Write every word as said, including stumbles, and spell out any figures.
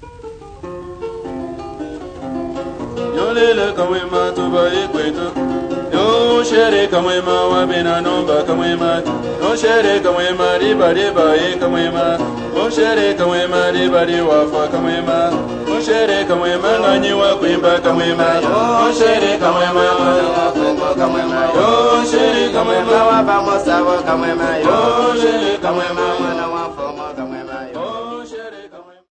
Yolele kamwema tuba ikwetu. Yo shere kamwema wabina nomba kamwema. Yo shere kamwema riba riba e kamwema. Yo shere kamwema riba riba fa kamwema. Yo shere kamwema nanyi wa kuimba kamwema. Yo shere kamwema wa kuimba kamwema. Yo shere kamwema wa bamosa wa kamwema. Yo shere kamwema